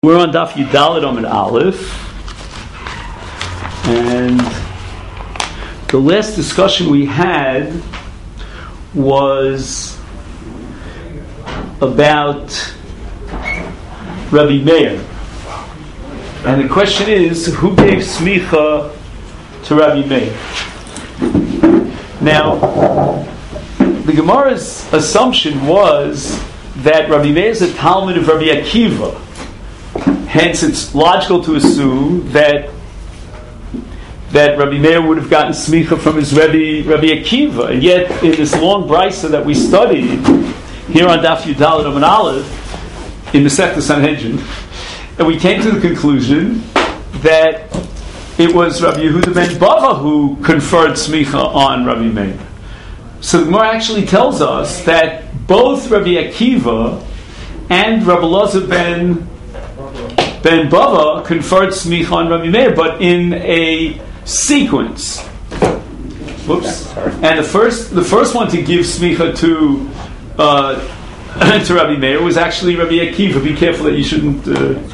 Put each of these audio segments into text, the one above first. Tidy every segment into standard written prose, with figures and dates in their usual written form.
We're on Daf Yudalid Amud Aleph, and the last discussion we had was about Rabbi Meir, and the question is, who gave smicha to Rabbi Meir? Now, the Gemara's assumption was that Rabbi Meir is a Talmud of Rabbi Akiva. Hence, it's logical to assume that Rabbi Meir would have gotten smicha from his Rabbi Akiva. And yet, in this long brisa that we studied here on Daf Yudalid Amud Aleph in Masechta Sanhedrin, and we came to the conclusion that it was Rabbi Yehuda ben Bava who conferred smicha on Rabbi Meir. So the Gemara actually tells us that both Rabbi Akiva and Rabbi Elazar Ben Bava conferred smicha on Rabbi Meir, but in a sequence. Whoops! And the first one to give smicha to Rabbi Meir was actually Rabbi Akiva. Be careful that you shouldn't.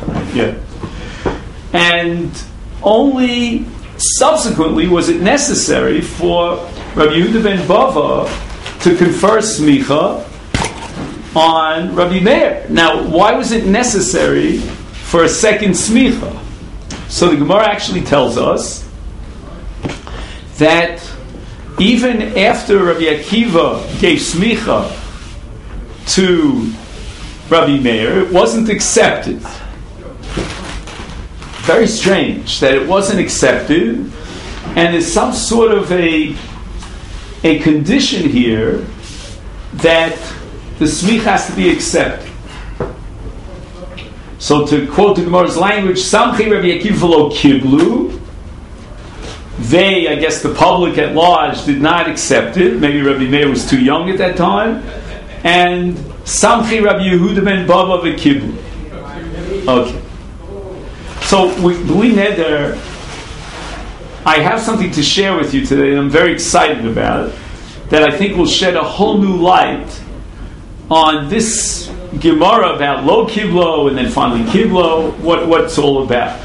And only subsequently was it necessary for Rabbi Yehuda ben Bava to confer smicha on Rabbi Meir. Now, why was it necessary for a second smicha? So the Gemara actually tells us that even after Rabbi Akiva gave smicha to Rabbi Meir, it wasn't accepted. Very strange that it wasn't accepted, and there's some sort of a condition here that the smicha has to be accepted. So to quote the Gemara's language, Samchi Rabbi Akiva lo kiblu. They, I guess the public at large, did not accept it. Maybe Rabbi Meir was too young at that time. And Samchi Rabbi Yehuda ben Bava v'kiblu. Okay. So we neder, I have something to share with you today that I'm very excited about, that I think will shed a whole new light on this Gemara about lo kiblo and then finally kiblo, what it's all about.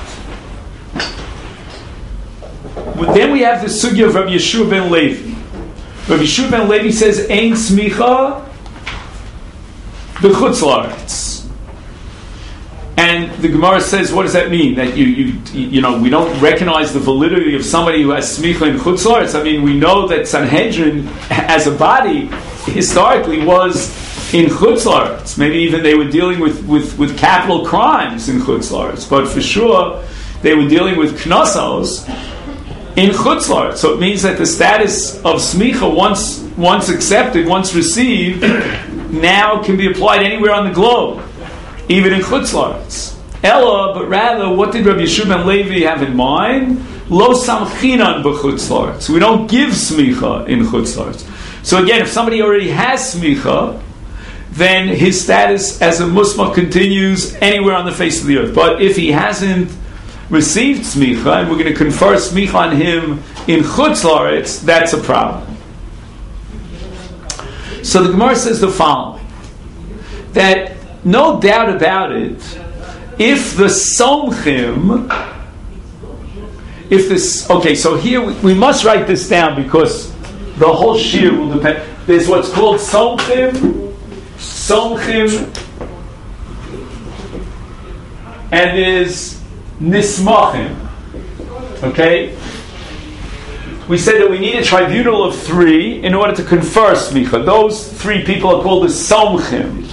But then we have the sugya of Rabbi Yeshua ben Levi. Rabbi Yeshua ben Levi says, "Ein smicha b'chutz la'aretz." And the Gemara says, what does that mean? That you know, we don't recognize the validity of somebody who has smicha in chutz la'aretz. I mean, we know that Sanhedrin as a body historically was in chutz la'aretz. Maybe even they were dealing with capital crimes in chutz la'aretz, but for sure they were dealing with knossos in chutz la'aretz. So it means that the status of smicha, once accepted, once received, now can be applied anywhere on the globe, even in chutz la'aretz. Ella, but rather, what did Rabbi Yeshua ben Levi have in mind? Lo samchinan b'chutz la'aretz. We don't give smicha in chutz la'aretz. So again, if somebody already has smicha, then his status as a musmach continues anywhere on the face of the earth. But if he hasn't received smicha, and we're going to confer smicha on him in chutz la'aretz, that's a problem. So the Gemara says the following, that no doubt about it, if the somchim, okay, so here we must write this down because the whole shir will depend. There's what's called somchim, and there's nismachim. Okay? We said that we need a tribunal of three in order to confer smicha. Those three people are called the somchim.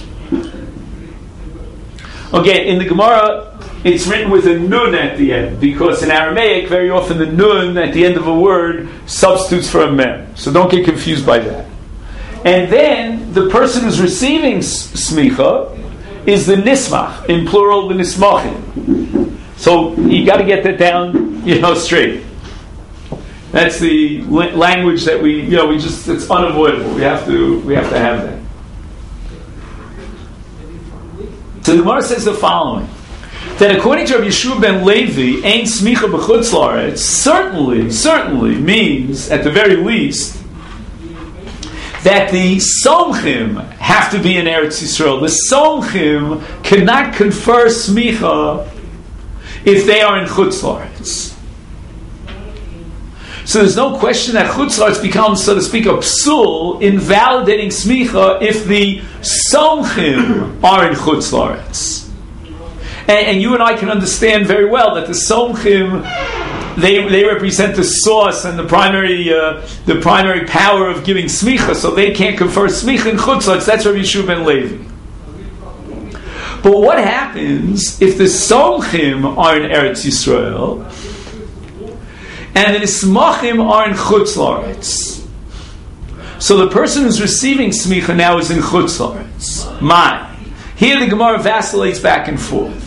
Okay, in the Gemara, it's written with a nun at the end, because in Aramaic, very often the nun at the end of a word substitutes for a mem. So don't get confused by that. And then the person who's receiving smicha is the nismach, in plural, the nismachim. So you got to get that down, straight. That's the language that it's unavoidable. We have to have that. So the Gemara says the following, that according to Rabbi Yeshua ben Levi, ein smicha b'chutz la'aretz certainly means, at the very least, that the Somchim have to be in Eretz Yisrael. The Somchim cannot confer smicha if they are in Chutz La'aretz. So there's no question that Chutz La'aretz becomes, so to speak, a psul, invalidating smicha if the Somchim are in Chutz La'aretz. And you and I can understand very well that the Somchim, they represent the source and the primary power of giving smicha, so they can't confer smicha in Chutz La'aretz. That's Rabbi Yeshua ben Levi. But what happens if the Somchim are in Eretz Yisrael and the Nismachim are in Chutz La'aretz? So the person who's receiving smicha now is in Chutz La'aretz. Here the Gemara vacillates back and forth.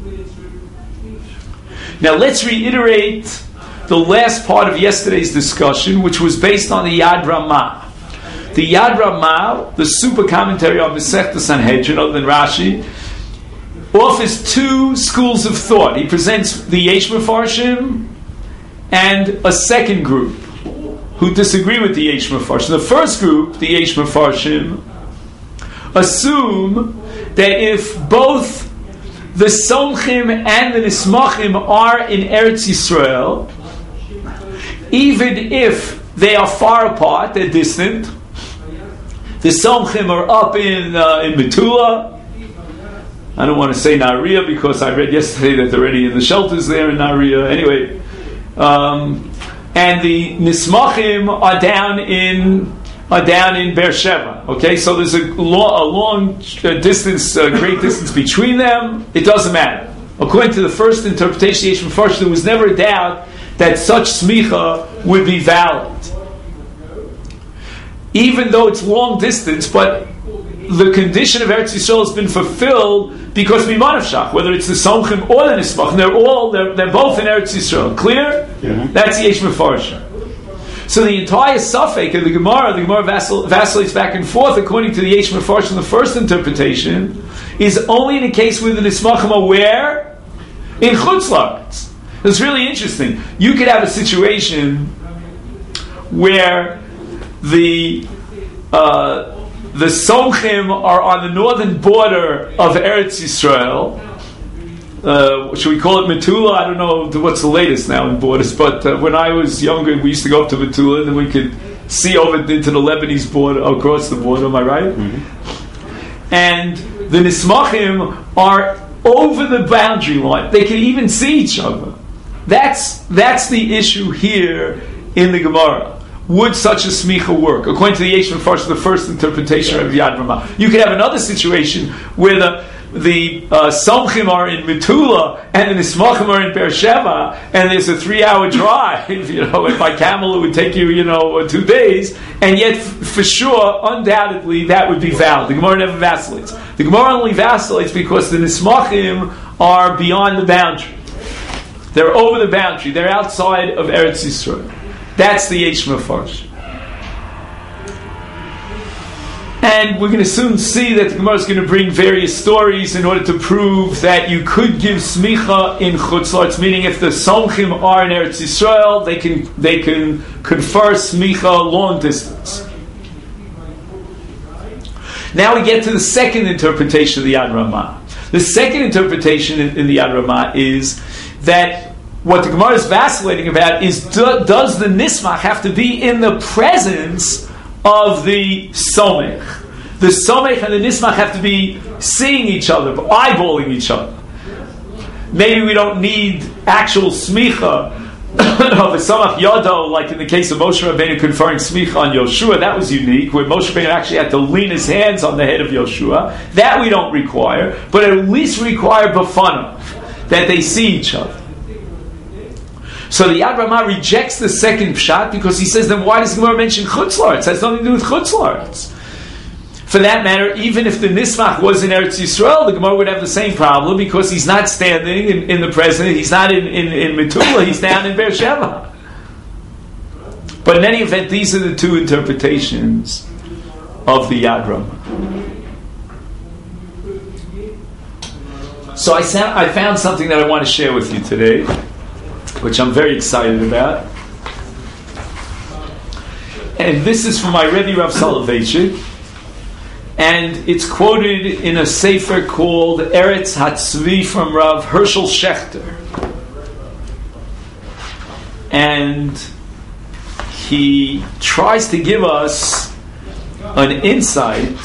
Now let's reiterate the last part of yesterday's discussion, which was based on the Yad Ramah. The Yad Ramah, the super commentary on Masechta Sanhedrin, other than Rashi, offers two schools of thought. He presents the Yesh Mefarshim and a second group who disagree with the Yesh Mefarshim. The first group, the Yesh Mefarshim, assume that if both the Somchim and the Nismachim are in Eretz Yisrael, even if they are far apart, they're distant. The Somchim are up in Metula. I don't want to say Nariya because I read yesterday that they're already in the shelters there in Nariya. Anyway, and the Nismachim are down in Beersheba. Okay, so there's a long distance, great distance between them. It doesn't matter. According to the first interpretation, Yesh Mefarshim, there was never a doubt that such smicha would be valid, even though it's long distance. But the condition of Eretz Yisrael has been fulfilled because Miman Shach, whether it's the Somchim or the Nismachim, they're both in Eretz Yisrael. Clear? Yeah. That's Yesh Mefarshim. So the entire suffix of the Gemara vacillates back and forth according to the Yesh Mefarshim. The first interpretation is only in a case where the Nismachim are where? In Chutz La'aretz. It's really interesting. You could have a situation where the Somchim are on the northern border of Eretz Yisrael. Should we call it Metula? I don't know what's the latest now in borders, but when I was younger, we used to go up to Metula, and then we could see over into the Lebanese border, across the border. Am I right? Mm-hmm. And the Nismachim are over the boundary line; they can even see each other. That's the issue here in the Gemara. Would such a smicha work? According to the Yesh Mefarshim, the first interpretation of Yad Ramah. You could have another situation where the Somchim are in Metula and the Nismachim are in Beersheba, and there's a 3-hour drive. And by camel it would take you, 2 days, and yet for sure, undoubtedly, that would be valid. The Gemara never vacillates. The Gemara only vacillates because the Nismachim are beyond the boundary. They're over the boundary. They're outside of Eretz Yisrael. That's the Yesh Mefarshim. And we're going to soon see that the Gemara is going to bring various stories in order to prove that you could give smicha in Chutz La'aretz, meaning if the Somchim are in Eretz Yisrael, they can confer smicha long distance. Now we get to the second interpretation of the Yad Ramah. The second interpretation in the Yad Ramah is that what the Gemara is vacillating about is does the Nismach have to be in the presence of the Somech? The Somech and the Nismach have to be seeing each other, eyeballing each other. Maybe we don't need actual smicha of a Samach Yado, like in the case of Moshe Rabbeinu conferring smicha on Yoshua. That was unique, where Moshe Rabbeinu actually had to lean his hands on the head of Yoshua. That we don't require, but at least require b'fanav, that they see each other. So the Yad Ramah rejects the second pshat because he says, then why does the Gemara mention Chutz La'aretz? It has nothing to do with Chutz La'aretz. For that matter, even if the Nismach was in Eretz Yisrael, the Gemara would have the same problem because he's not standing in the present, he's not in Metula, he's down in Beersheba. But in any event, these are the two interpretations of the Yad Ramah. So I found something that I want to share with you today, which I'm very excited about. and this is from my Rebbe Rav Soloveitchik, and it's quoted in a sefer called Eretz Hatzvi from Rav Hershel Schechter. And he tries to give us an insight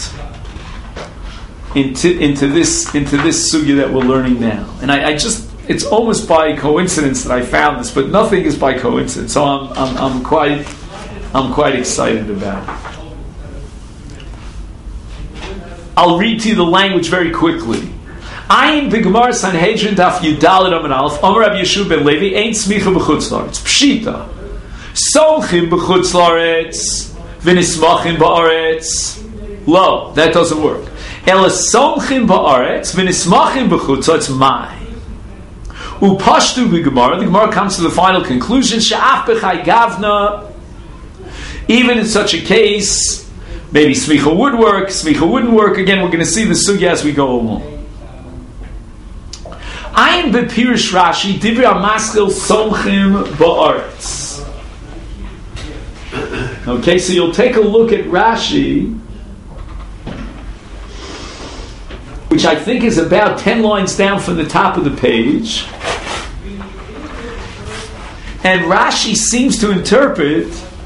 into this sugya that we're learning now. And I just, it's almost by coincidence that I found this, but nothing is by coincidence. So I'm quite excited about it. I'll read to you the language very quickly. Ayin b'Gemara Sanhedrin daf Yudalid Amud Aleph Amar Rabbi Yeshua ben Levi Ein smicha b'chutz la'aretz Pshita Somchim b'chutz la'aretz V'nismachim ba'aretz. Lo, that doesn't work. Ela somchim ba'aretz V'nismachim b'chutz la'aretz mai. Upashtu b'Gemara. The Gemara comes to the final conclusion. She'af b'chai gavna. Even in such a case, maybe smicha would work, smicha wouldn't work. Again, we're going to see the sugya as we go along. Ayin b'pirish Rashi, Divrei HaMaschil somchim ba'aretz. Okay, so you'll take a look at Rashi, which I think is about 10 lines down from the top of the page. And Rashi seems to interpret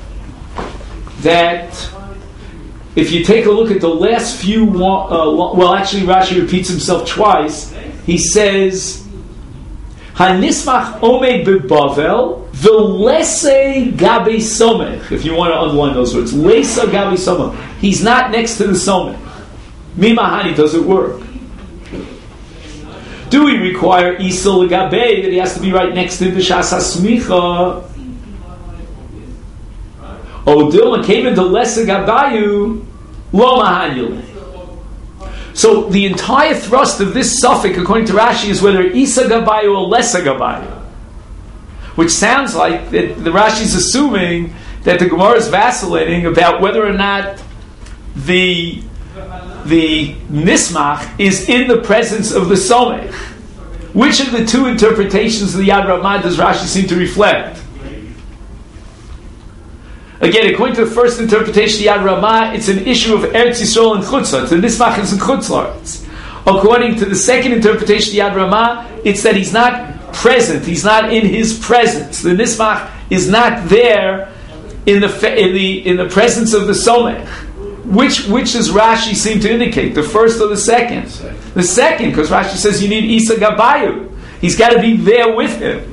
that if you take a look at the last few, actually Rashi repeats himself twice. He says, "Hanismach omed bebavel v'lesei gabe somech." If you want to underline those words, lesa gabe somech. He's not next to the somech. Mimahani, does it work? Do we require isol gabe that he has to be right next to the b'shas hasmicha? Odil and came into lesa gabayu lo mahanyule. So the entire thrust of this suffix, according to Rashi, is whether Isa Gabayu or Lesa Gabayu. Which sounds like that the Rashi is assuming that the Gemara is vacillating about whether or not the Nismach is in the presence of the Somech. Which of the two interpretations of the Yad Ramah does Rashi seem to reflect? Again, according to the first interpretation of Yad Ramah, it's an issue of Eretz Yisrael and Chutz La'aretz. The Nismach is in Chutz La'aretz. According to the second interpretation of Yad Ramah, it's that he's not present. He's not in his presence. The Nismach is not there in the presence of the Somech. Which does Rashi seem to indicate? The first or the second? The second, because Rashi says you need Isa Gabayu. He's got to be there with him.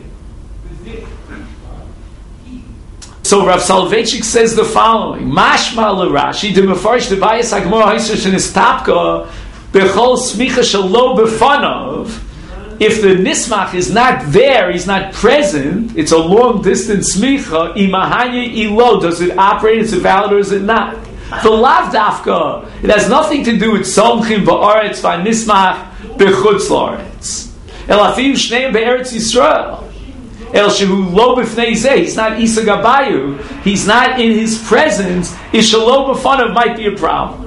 So Rav Soloveitchik says the following: Mashma l'Rashi de mefarish the bayis hagmor ha'isur shenistapka bechol smicha shelo b'fanav. If the nismach is not there, he's not present, it's a long distance smicha. Imahanya ilo, does it operate? Is it valid or is it not? The lav dafka, it has nothing to do with somchim ba'aretz v'nismach b'chutz la'aretz. Elafiv shneim be'eretz Yisrael. El shehu lo b'fnei zeh. He's not Isa Gabayu. He's not in his presence. Ishalo b'fanav might be a problem.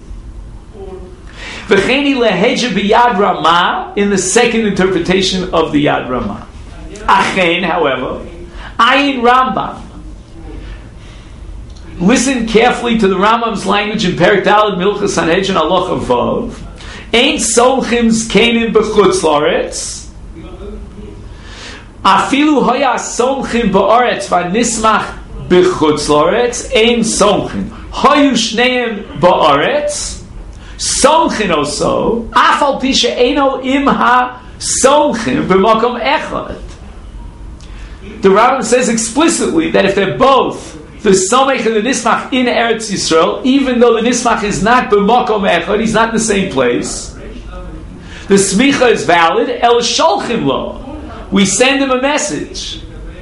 V'cheni leheja b'yad Ramah in the second interpretation of the Yad Ramah. Achen, however, Ayin Rambam. Listen carefully to the Rambam's language in Perek Daled Milchas Sanhedrin Halacha Vav. Ein solchims kenim b'chutz la'aretz. Afilu hoya somchim ba'aretz v'nismach b'chutz la'aretz ein somchim. Hoyu shneim ba'aretz somchim also afal pi she'eino imha somchim b'makom echad. The Rambam says explicitly that if they're both the somech and the nismach in Eretz Yisrael, even though the nismach is not b'makom echad, he's not in the same place, the smicha is valid. El sholchim lo. We send him a message.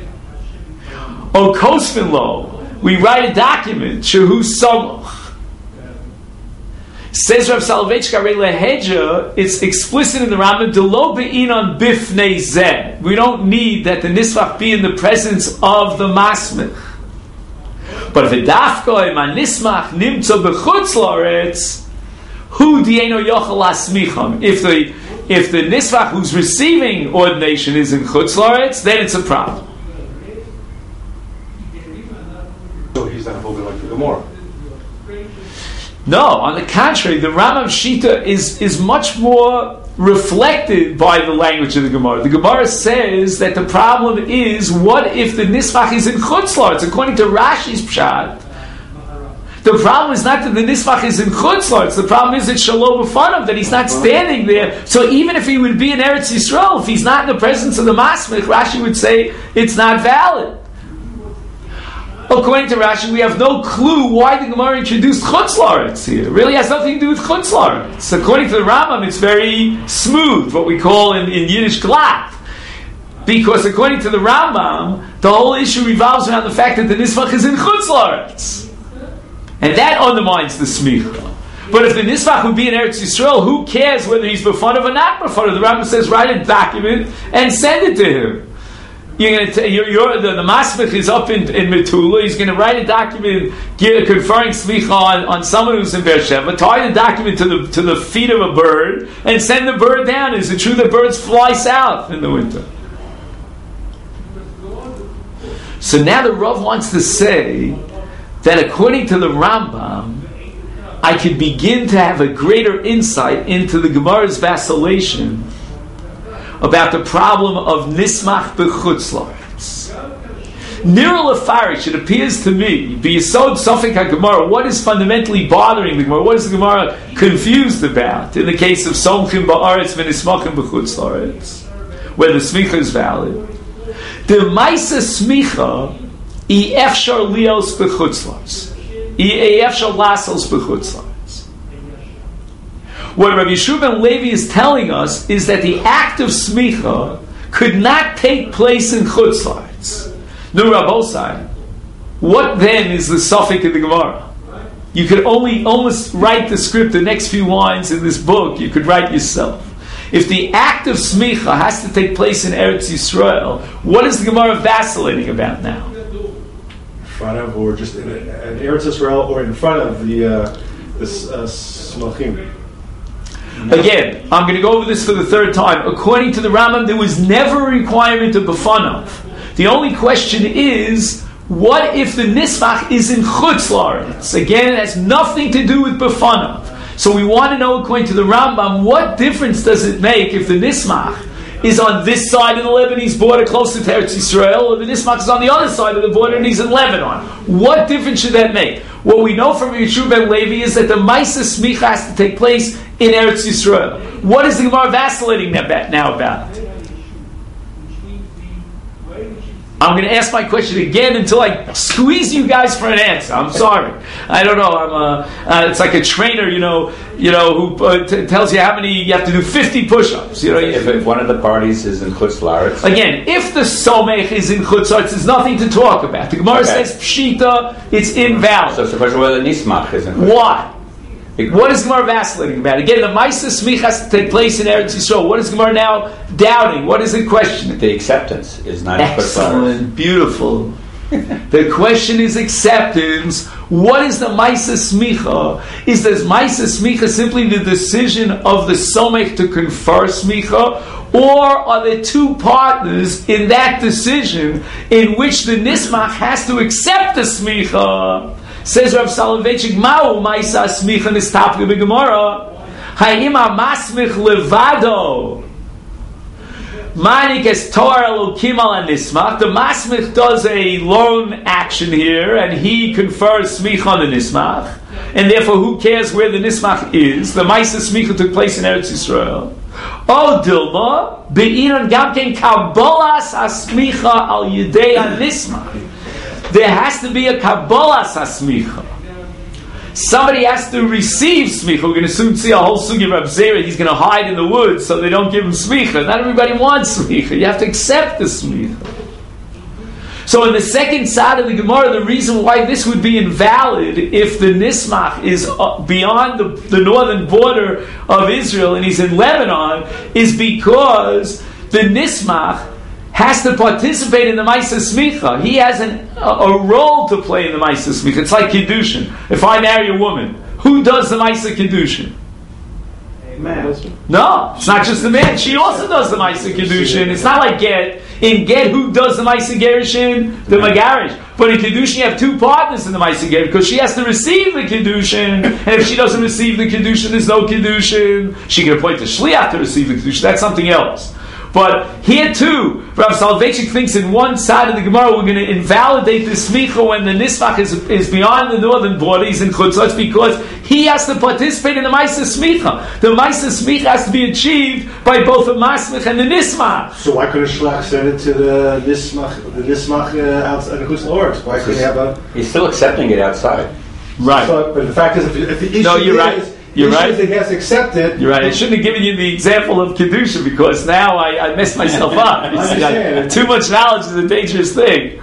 O kosvin lo, we write a document. Shehu samach. Says Rav Soloveitchik, it's explicit in the Rambam. Delo be'inon bifnei zeh. We don't need that the nismach be in the presence of the masmich. But if a dafka im nismach nimtzo b'chutz la'aretz, hu dieno yochel asmicham. If the nisvach who's receiving ordination is in Chutz La'aretz, then it's a problem. So he's not holding like the Gemara. No, on the contrary, the Rambam Shita is much more reflected by the language of the Gemara. The Gemara says that the problem is, what if the Nismach is in Chutz La'aretz? According to Rashi's Pshat, the problem is not that the Nismach is in Chutz La'aretz. The problem is it's Shalom B'fanav, that he's not standing there. So even if he would be in Eretz Yisrael, if he's not in the presence of the Masmich, Rashi would say it's not valid. According to Rashi, we have no clue why the Gemara introduced Chutz La'aretz here. It really has nothing to do with Chutz La'aretz. According to the Rambam, it's very smooth, what we call in Yiddish glatt. Because according to the Rambam, the whole issue revolves around the fact that the Nismach is in Chutz La'aretz. And that undermines the Smicha. But if the Nismach would be in Eretz Yisrael, who cares whether he's b'fanav or not b'fanav? The Rambam says, write a document and send it to him. You're going to the Masmich is up in Metula. He's going to write a document conferring smicha on someone who's in Beersheba. Tie the document to the feet of a bird and send the bird down. Is it true that birds fly south in the winter? So now the Rav wants to say that according to the Rambam, I could begin to have a greater insight into the Gemara's vacillation about the problem of Nismach b'chutz la'aretz. Nira Lefarish, it appears to me, b'yesod Sofek HaGemara, what is fundamentally bothering the Gemara? What is the Gemara confused about in the case of Somchim ba'aretz v'nismachim b'chutz la'aretz, where the smicha is valid? The Maisa smicha I efshar lios b'chutz la'aretz, I efshar lasos b'chutz la'aretz. What Rabbi Yeshua ben Levi is telling us is that the act of smicha could not take place in Chutz La'aretz. No, Rabbosai, what then is the suffix in the Gemara? You could only almost write the script, the next few lines in this book, you could write yourself. If the act of smicha has to take place in Eretz Yisrael, what is the Gemara vacillating about now? In front of, or just in Eretz Yisrael, or in front of the smachim. Again, I'm going to go over this for the third time. According to the Rambam, there was never a requirement of b'fanav. The only question is, what if the nismach is in chutz la'aretz? Again, it has nothing to do with b'fanav. So we want to know, according to the Rambam, what difference does it make if the nismach is on this side of the Lebanese border closer to Eretz Yisrael, or the nismach is on the other side of the border and he's in Lebanon? What difference should that make? What we know from Yeshua ben Levi is that the Maisa Smicha has to take place in Eretz Yisrael. What is the Gemara vacillating now about? I'm going to ask my question again until I squeeze you guys for an answer. I'm sorry. I don't know. It's like a trainer, who tells you how many you have to do 50 push-ups. If one of the parties is in Chutz La'aretz. Again, if the somech is in Chutz La'aretz, there's nothing to talk about. The Gemara says pshita, it's invalid. So it's the question whether Nismach is in Chutz La'aretz. Why? What is Gemara vacillating about? Again, the Maisa Smich has to take place in Eretz Yisrael. What is Gemara now doubting? What is it questioning? The acceptance is not excellent, beautiful. The question is acceptance. What is the Maisa Smicha? Is this Maisa Smicha simply the decision of the Somech to confer Smicha? Or are there two partners in that decision in which the Nismach has to accept the Smicha? Says Rav Soloveitchik, Ma'u Maisa Smicha Nistapke B'Gemara Ha'ima Masmich Levado Manik es Torah Elokim Al Nismach. The Masmich does a loan action here and he confers Smicha on the Nismach, and therefore who cares where the Nismach is? The Maisa Smicha took place in Eretz Yisrael. O Dilma Be'inan Gamken Kabbalas Asmicha Al Yidei Nismach. There has to be a Kabbalah Sasmicha. Somebody has to receive Smicha. We're going to soon see a whole sugi of Reb Zera. He's going to hide in the woods so they don't give him Smicha. Not everybody wants Smicha. You have to accept the Smicha. So in the second side of the Gemara, the reason why this would be invalid if the Nismach is beyond the northern border of Israel and he's in Lebanon is because the Nismach has to participate in the Maisa Smicha. He has a role to play in the Maisa Smicha. It's like Kiddushin. If I marry a woman, who does the Maisa Kiddushin? Man. No, it's not just the man. She also does the Maisa Kiddushin. It's not like get. In get, who does the Maisa Gerushin? The Megarish. But in Kiddushin, you have two partners in the Maisa Gerushin, because she has to receive the Kiddushin, and if she doesn't receive the Kiddushin, there's no Kiddushin. She can appoint the Shliach to receive the Kiddushin. That's something else. But here too, Rav Soloveitchik thinks in one side of the Gemara we're going to invalidate the smicha when the nismach is beyond the northern border, he's in Chutzlach, because he has to participate in the Maisa Smicha. The Maisa Smicha has to be achieved by both the Masmich and the Nismach. So why couldn't Shlach send it to the Nismach outside the Chutz La'aretz? Why couldn't he have a... He's still accepting it outside. Right. So, but the fact is, if the issue No, you're right. is... You're right. That he has accepted. You're right. I shouldn't have given you the example of Kedusha, because now I messed myself up. You see, too much knowledge is a dangerous thing.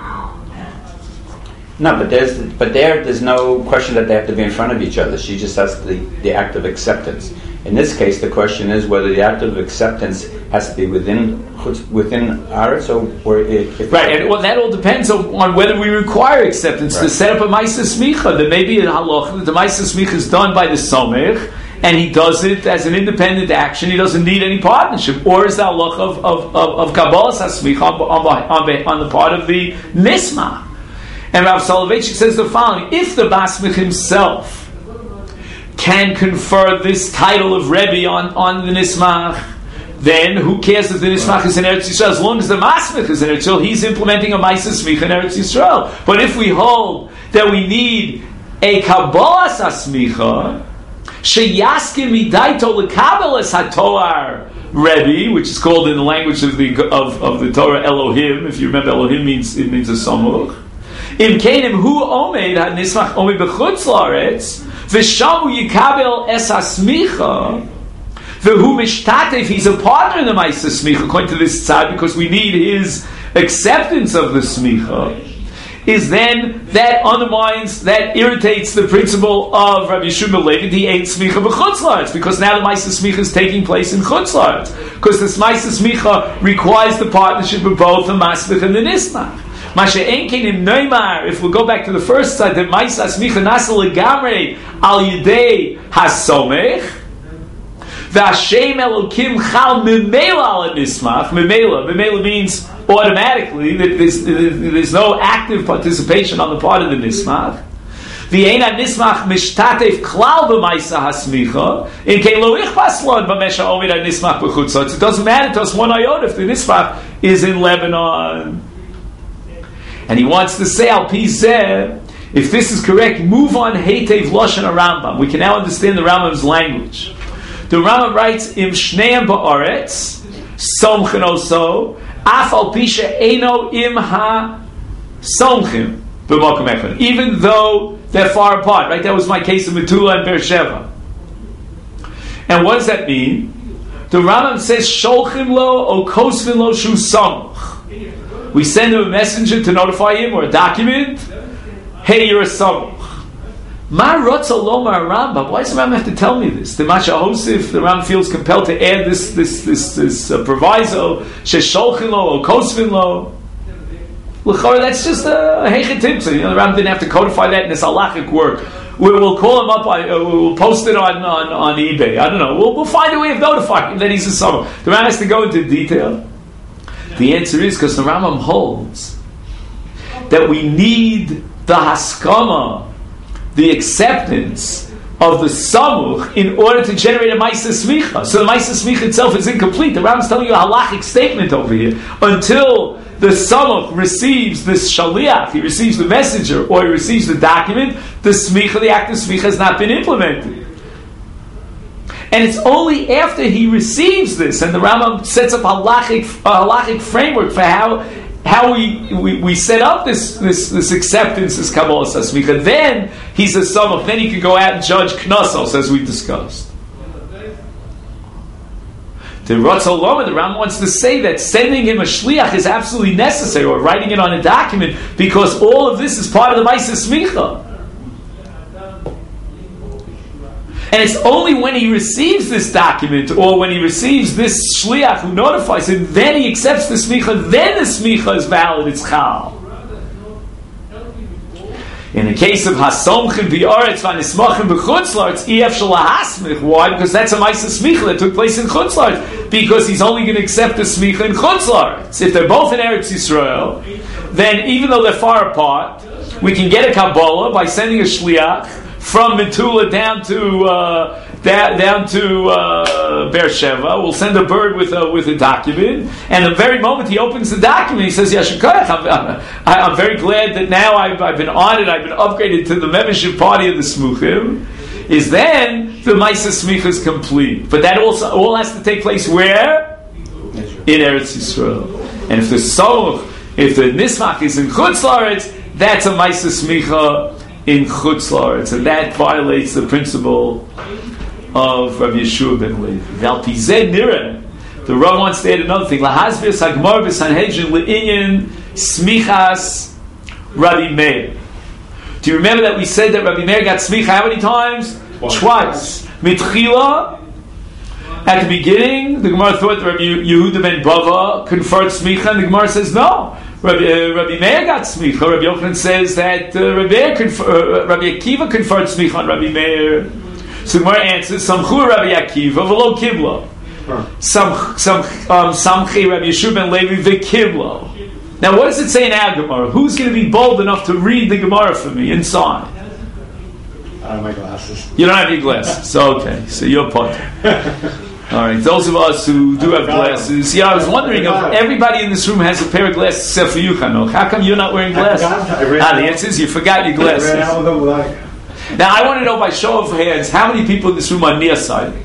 No, but there's no question that they have to be in front of each other. She just has the act of acceptance. In this case, the question is whether the act of acceptance has to be within Aretz or if right, and well, that all depends on whether we require acceptance to set up a Maisa Smicha. There may be a halacha that the Maisa Smicha is done by the Somech, and he does it as an independent action. He doesn't need any partnership. Or is the halacha of Kabbalas HaSmicha on the part of the Nisma? And Rav Soloveitchik says the following: if the Basmich himself can confer this title of Rebbe on the Nismach, then who cares if the Nismach is in Eretz Yisrael? As long as the Masmich is in Eretz Yisrael, he's implementing a Maisa Smicha in Eretz Yisrael. But if we hold that we need a Kabbalas HaSmicha, Sheyaskim Midaito L'Kabbalas HaToar Rebbe, which is called in the language of the Torah Elohim. If you remember, Elohim means a Samuch. Im Kenim Hu Omed HaNismach Omed B'Chutz La'aretz V'shamu Yikabel Es HaSmicha V'hu Mishtatev, he's a partner in the Maisa Smicha, according to this tzad, because we need his acceptance of the Smicha, is then that undermines, that irritates the principle of Rabbi Yeshua Levi, the ain't Smicha B'Chutz La'aretz, because now the Maisa Smicha is taking place in Chutz La'aretz, because this Maisa Smicha requires the partnership of both the Masmich and the Nismach. If we go back to the first side, that Maisa Smicha Nasa Legamrei Al Yidei HaSomech V'Hashem Elokim Chal Memela Al Nismach. Memela means automatically that there's no active participation on the part of the Nismach. V'Eina Nismach Mishtatev Klal B'Maisa HaSmicha In Kein Lo Ichpas Lon B'Mesha Ovid HaNismach B'Chutzot. It doesn't matter to us one iota if the Nismach is in Lebanon. And he wants to say, Al Pi Zeh, if this is correct, move on Heitev Loshen Rambam. We can now understand the Rambam's language. The Rambam writes, Im Shneim Ba'aretz, Somchen Oso, Af Al Pi She'eno Im Ha Somchim B'Mokum Echad. Even though they're far apart, right? That was my case of Metula and Beersheba. And what does that mean? The Rambam says, Sholchim Lo O Kosvin Lo Shu Somuch. We send him a messenger to notify him, or a document. Hey, you're a Samuch. Ma Rotza Lomar Rambam. Why does the Rambam have to tell me this? The Masha Hosif, the Rambam feels compelled to add this proviso. Shesholchin lo or kosvin lo. L'chor, that's just a hechetipsa. The Rambam didn't have to codify that in this halachic work. We'll call him up. We'll post it on eBay. I don't know. We'll find a way of notifying him that he's a Samuch. The Rambam has to go into detail. The answer is because the Rambam holds that we need the haskama, the acceptance of the samuch in order to generate a Maisa Smicha. So the Maisa Smicha itself is incomplete. The Rambam's telling you a halachic statement over here. Until the samuch receives this shaliach, he receives the messenger, or he receives the document, the smicha, the act of smicha has not been implemented. And it's only after he receives this, and the Rambam sets up a halachic framework for how we set up this acceptance, this Kabbalas HaSmicha. Then he's a Samuch. Then he can go out and judge Knossos, as we discussed. The Ratzal Loma, the Rambam wants to say that sending him a shliach is absolutely necessary, or writing it on a document, because all of this is part of the Maisa Smicha. And it's only when he receives this document, or when he receives this shliach who notifies him, then he accepts the smicha, then the smicha is valid, it's chal. In the case of Hasomchim v'Aretz v'Nismachim b'Chutzlarts, EF Shalahasmich. Why? Because that's a Maisa Smicha that took place in Chutzlarts. Because he's only going to accept the Smicha in Chutzlarts. If they're both in Eretz Yisrael, then even though they're far apart, we can get a Kabbalah by sending a Shliach from Metula down to Beersheba. We'll send a bird with a document, and the very moment he opens the document, he says, "Yashikach, I'm very glad that now I've been honored, I've been upgraded to the membership party of the Smuchim." Is then the Maisa Smicha is complete, but that also all has to take place where? In Eretz Yisrael. And if the Nismach is in Chutz La'aretz, that's a Maisa Smicha in Chutz La'aretz, and that violates the principle of Rabbi Yeshua ben Levi. The Rav wants to add another thing. Lahazvias Hagmar b'Sanhedrin le'inyan smichas Rabbi Meir. Do you remember that we said that Rabbi Meir got smicha how many times? Twice. Mitchila, at the beginning, the Gemara thought that Rabbi Yehuda ben Bava conferred smicha, and the Gemara says no. Rabbi Meir got smicha. Rabbi Yochanan says that Rabbi Akiva conferred smicha on Rabbi Meir. So the Gemara answers, Samchu Rabbi Akiva v'lo kiblo. Samchi Rabbi Yeshua ben Levi v'kiblo. Now what does it say in our Gemara? Who's going to be bold enough to read the Gemara for me inside? I don't have my glasses. You don't have your glasses. So okay, so you're part. All right, those of us who do have glasses. Yeah, I was wondering if everybody in this room has a pair of glasses except for you, Chanok. How come you're not wearing glasses? The answer is you forgot your glasses. Now I want to know by show of hands, how many people in this room are nearsighted?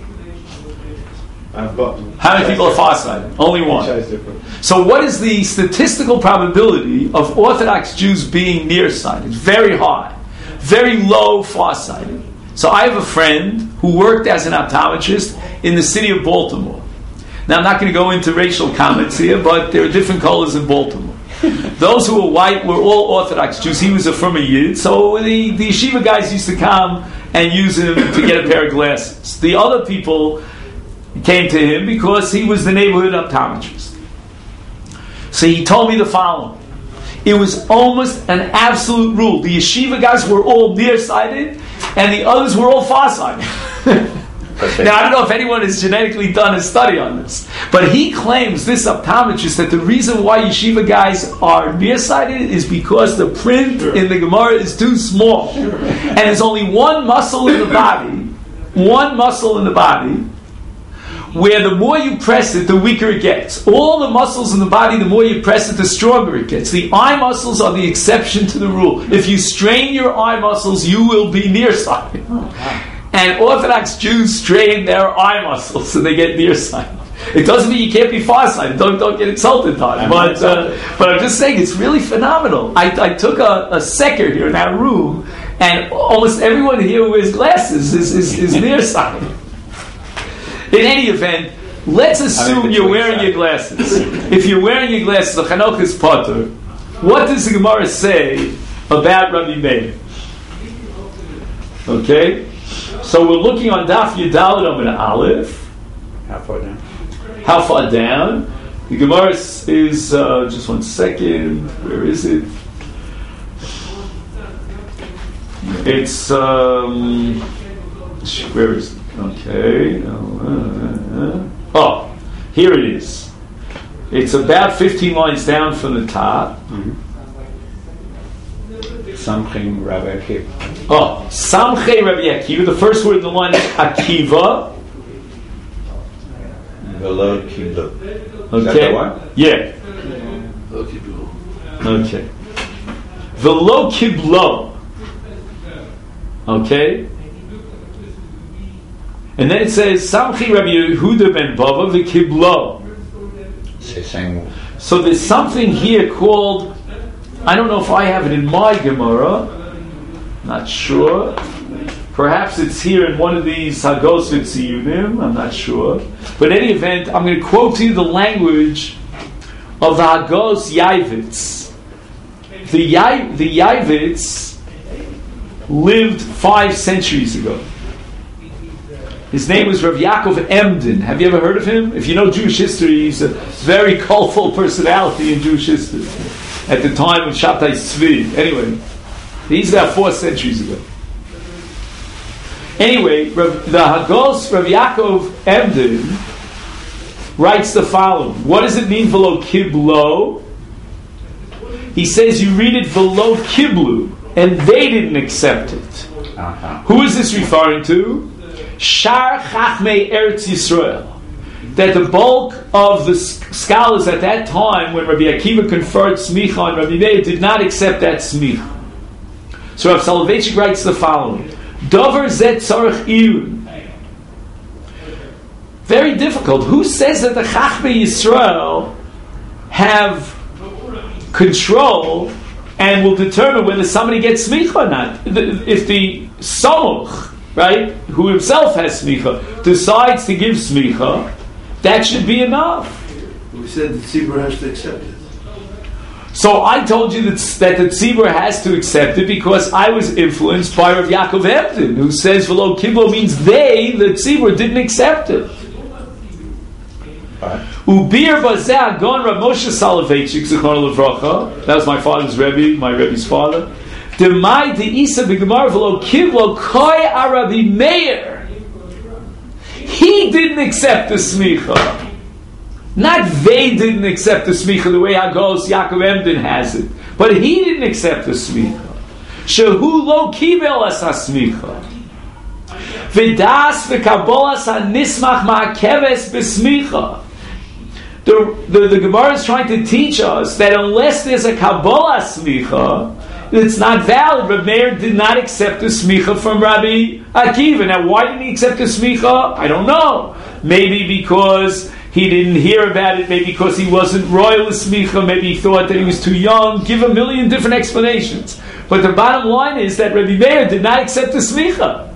How many people are farsighted? Only one. So what is the statistical probability of Orthodox Jews being nearsighted? Very high. Very low farsighted. So I have a friend who worked as an optometrist in the city of Baltimore. Now I'm not going to go into racial comments here, but there are different colors in Baltimore. Those who were white were all Orthodox Jews. He was from a Yid, so the yeshiva guys used to come and use him to get a pair of glasses. The other people came to him because he was the neighborhood optometrist. So he told me the following. It was almost an absolute rule. The yeshiva guys were all nearsighted, and the others were all farsighted. Now, I don't know if anyone has genetically done a study on this, but he claims, this optometrist, that the reason why yeshiva guys are nearsighted is because the print in the Gemara is too small. And there's only one muscle in the body, where the more you press it, the weaker it gets. All the muscles in the body, the more you press it, the stronger it gets. The eye muscles are the exception to the rule. If you strain your eye muscles, you will be nearsighted. And Orthodox Jews strain their eye muscles so they get nearsighted. It doesn't mean you can't be farsighted. Don't get insulted, Todd. But I'm just saying, it's really phenomenal. I took a secker here in our room, and almost everyone here who wears glasses is nearsighted. In any event, let's assume you're wearing your glasses. If you're wearing your glasses, the Chanok is Potter. What does the Gemara say about Rabbi Meir? Okay? So we're looking on Daf Yudaled Amud Aleph. How far down? How far down? The Gemara is, just one second, where is it? It's, where is it? Okay. Oh, here it is. It's about 15 lines down from the top. Samchim Rabbi Akiva. Oh, Samchei Rabbi Akiva. The first word in the line is Akiva. Velo Kiblo. Okay. Is that the one? Yeah. Okay. Velo Kiblo. Okay. And then it says Samchi Rabbi Yehuda ben Bava v'Kiblo. So there's something here called, I don't know if I have it in my Gemara, not sure. Perhaps it's here in one of these Hagos V'Tziyunim, I'm not sure. But in any event, I'm going to quote to you the language of the Hagos Yavitz. The Yavitz lived 5 centuries ago. His name was Rav Yaakov Emden. Have you ever heard of him? If you know Jewish history, he's a very colorful personality in Jewish history at the time of Shabtai Tzvi. Anyway, He's about 4 centuries ago. Anyway, the Hagos Rav Yaakov Emden writes the following. What does it mean, velo kiblo? He says you read it velo kiblu, and they didn't accept it. Who is this referring to? Shar Chachmei Eretz Yisrael. That the bulk of the scholars at that time, when Rabbi Akiva conferred smicha on Rabbi Meir, did not accept that smicha. So Rav Soloveitchik writes the following. Dover zet tzarech iyun. Very difficult. Who says that the Chachmei Yisrael have control and will determine whether somebody gets smicha or not? If the Somuch, right, who himself has smicha, decides to give smicha, that should be enough. We said the tzibur has to accept it. So I told you that the tzibur has to accept it because I was influenced by Rav Yaakov Emden, who says velo kiblo means they, the tzibur, didn't accept it. Ubir bazeh agon Rav Moshe Soloveitchik zichrono levracha. That was my father's Rebbe, my Rebbe's father. Demai deisa b'gemar velo kiblo koi Rabbi Meir. He didn't accept the smicha. Not they didn't accept the smicha the way Hagos Yaakov Emden has it, but he didn't accept the smicha. Shehu lo kibel as hasmicha. V'das v'kabolas hanismach ma'akeves b'smicha. The Gemara is trying to teach us that unless there's a Kabbalah smicha, it's not valid. Rabbi Meir did not accept the smicha from Rabbi Akiva. Now, why didn't he accept the smicha? I don't know. Maybe because he didn't hear about it. Maybe because he wasn't royal smicha. Maybe he thought that he was too young. Give a million different explanations. But the bottom line is that Rabbi Meir did not accept the smicha.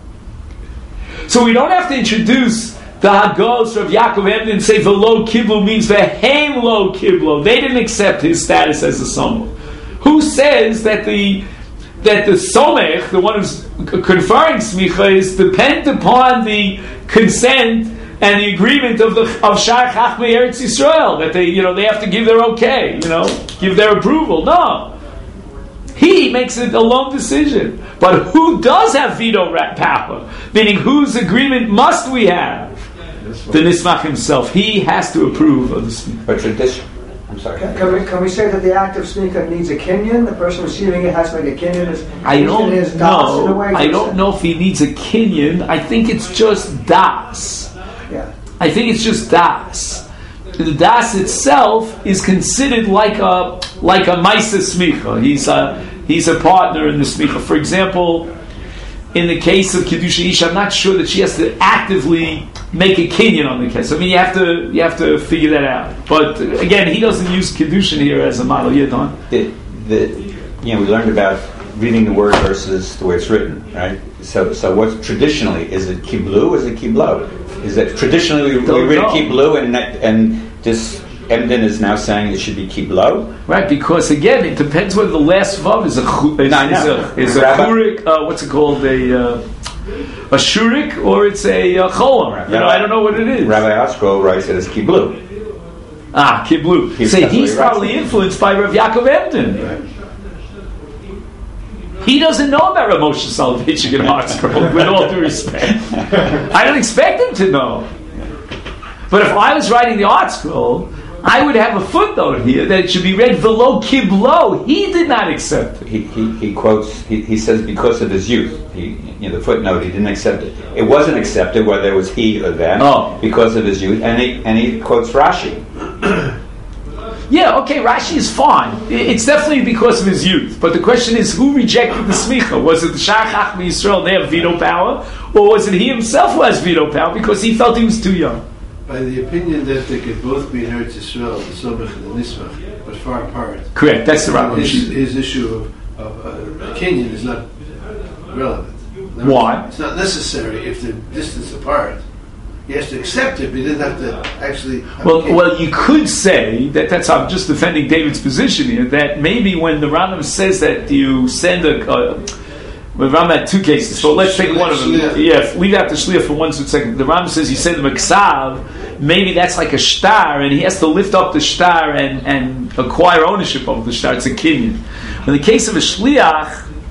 So we don't have to introduce the Hagos of Yaakov Emden and say velo kiblu means vehem lo kiblu. They didn't accept his status as a somach. Who says that the somech, the one who's conferring smicha, is dependent upon the consent and the agreement of Shar Chachmei Eretz Yisrael, that they have to give their okay, give their approval? No. He makes it a lone decision. But who does have veto power? Meaning, whose agreement must we have? The Nismach himself. He has to approve of the smicha. But tradition. I'm sorry. Can we say that the act of smicha needs a kinyan? The person receiving it has to make a kinyan. I don't know if he needs a kinyan. I think it's just das. Yeah. I think it's just das. The das itself is considered like a Maisa smicha. He's a partner in the smicha. For example, in the case of Kedusha Ish, I'm not sure that she has to actively make a kinyan on the case. I mean, you have to figure that out. But again, he doesn't use Kedushin here as a model yet, Don. We learned about reading the word versus the way it's written, right? So what's traditionally, is it kiblu? Is it kiblo? Is that traditionally we read kiblu and this Emden is now saying it should be kiblo? Right, because again, it depends whether the last vav is a churik, what's it called, a shurik, or it's a cholam. I don't know what it is. Rabbi Oskol writes it as kiblu. Kiblu. He's probably influenced by Rav Yaakov Emden. Right. He doesn't know about Rav Moshe Soloveitchik in ArtScroll, with all due respect. I don't expect him to know. But if I was writing the ArtScroll, I would have a footnote here that it should be read velo kiblo. He did not accept it. He quotes. He says because of his youth. The footnote. He didn't accept it. It wasn't accepted whether it was he or them because of his youth. And he quotes Rashi. Yeah, okay, Rashi is fine. It's definitely because of his youth. But the question is, who rejected the smicha? Was it the Shar Chachmei Yisrael? They have veto power, or was it he himself who has veto power because he felt he was too young? By the opinion that they could both be in Eretz Yisrael, the Somech and the Nismach, but far apart. Correct, that's the right one. His issue of Kenyan is not relevant. Why? It's not necessary if they're distance apart. He has to accept it, but he didn't have to actually... Well, you could say that I'm just defending David's position here, that maybe when the Rambam says that you send the Rambam had two cases, so let's take one of them. Yeah, leave out the shliach for 1 second. The Rambam says you send him a ksav, maybe that's like a shtar, and he has to lift up the shtar and acquire ownership of the shtar. It's a kinyan. In the case of a shliach,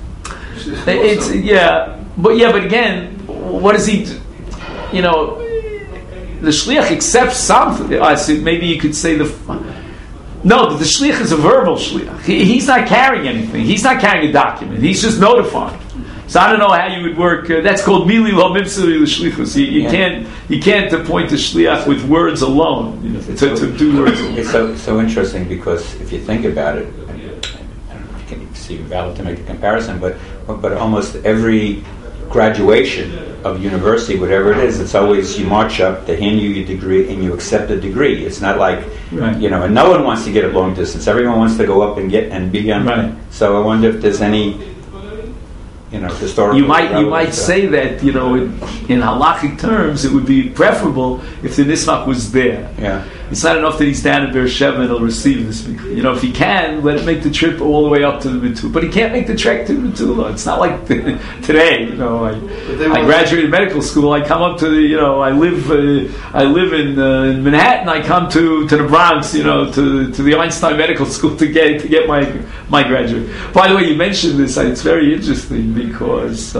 It's but again, what does he? You know, the shliach accepts something. Maybe you could say the shliach is a verbal shliach. He's not carrying anything. He's not carrying a document. He's just notifying. So I don't know how you would work. That's called mili lo mimsuri l'shlichus. You can't appoint a shliach with words alone. You know, to do words. It's so interesting because if you think about it, you can see valid to make a comparison, but almost every graduation of university, whatever it is, it's always you march up, they hand you your degree, and you accept the degree. It's not like and no one wants to get a long distance. Everyone wants to go up and be on. Right. So I wonder if there's any. Historical. You might say that in halachic terms it would be preferable if the nismach was there. Yeah. It's not enough that he's down in Beersheba and he'll receive this. If he can, let him make the trip all the way up to the Metula. But he can't make the trek to Metula. It's not like today. I graduated medical school. I come up to I live in Manhattan. I come to the Bronx. To the Einstein Medical School to get my graduate. By the way, you mentioned this. It's very interesting because.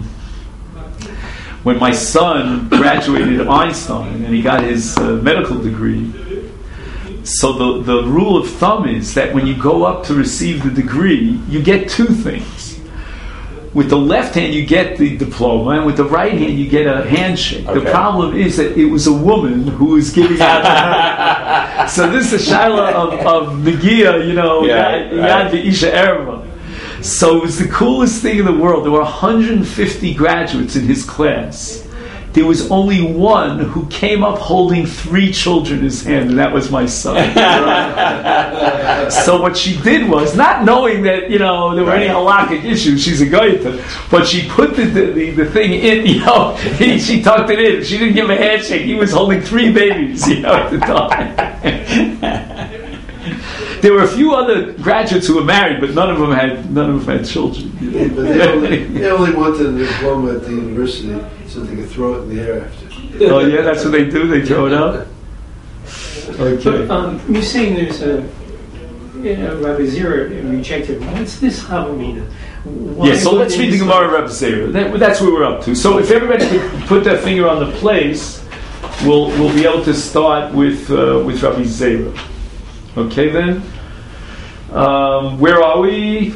When my son graduated at Einstein and he got his medical degree, so the rule of thumb is that when you go up to receive the degree, you get two things. With the left hand, you get the diploma, and with the right hand, you get a handshake. Okay. The problem is that it was a woman who was giving out the So this is a shaila of Negia, Yad V'Isha Erva. So it was the coolest thing in the world. There were 150 graduates in his class. There was only one who came up holding 3 children in his hand, and that was my son. So what she did was, not knowing that there were any halakhic issues, she's a goyita, but she put the thing in. She tucked it in. She didn't give him a handshake. He was holding 3 babies, at the time. There were a few other graduates who were married, but none of them had children. Yeah, but they only wanted a diploma at the university so they could throw it in the air after. Oh yeah, that's what they do. They throw it out. Okay. But, you're saying there's Rabbi Zera rejected. What's this Havamina? So let's read the Gemara of Rabbi Zera. That's where we're up to. So if everybody could put their finger on the place, we'll be able to start with Rabbi Zera. Okay then. Where are we?